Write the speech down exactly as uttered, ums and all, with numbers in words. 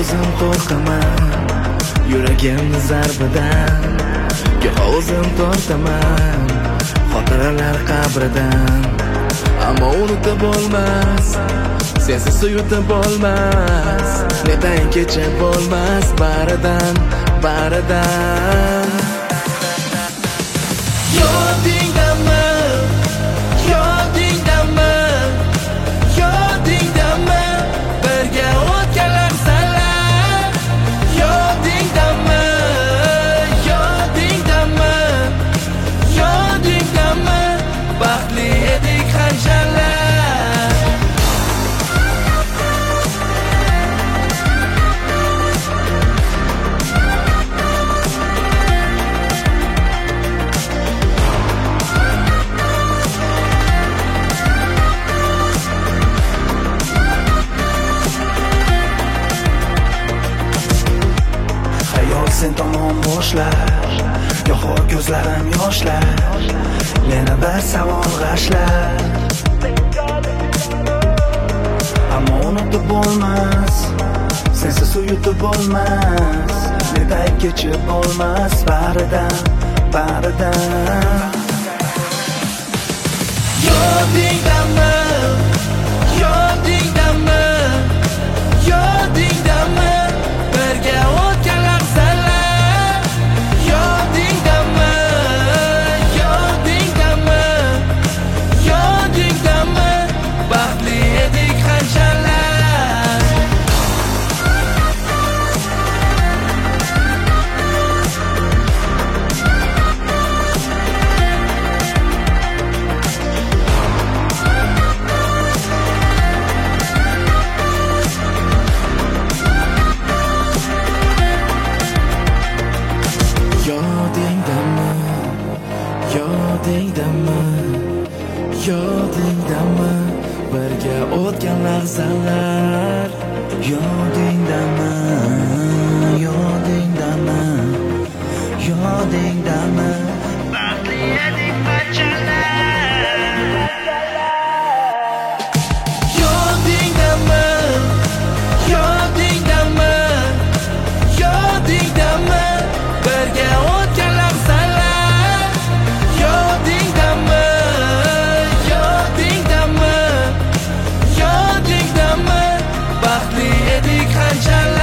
o'zim qo'rqaman yuragimni zarbidan, goh o'zim tortaman xotiralar qabridan. Ammo unutib bo'lmas, sensiz suyutib bo'lmas, netay kechib bo'lmas baridan, baridan. Yodingdami, yodingdami, yodingdami birga o'tgan lahzalar? Yodingdami, yodingdami, yodingdami baxtli edik qanchalar? Sen tomon boshlar, yo'q ko'zlarim yoshlar, yana bir savol g'ashlar. Ammo unutib bo'lmas, sensiz suyutib bo'lmas, netay kechib bo'lmas baridan, baridan. Yodingdami, yodingdami, yodingdami birga o'tgan lahzalar? Yodingdami, yodingdami birga o'tgan lahzalar? Yodingdami, yodingdami, yodingdami baxtli edik qanchalar? Yodingdami, yodingdami, yodingdami birga o'tgan lahzalar? Baxtli edik qanchalar?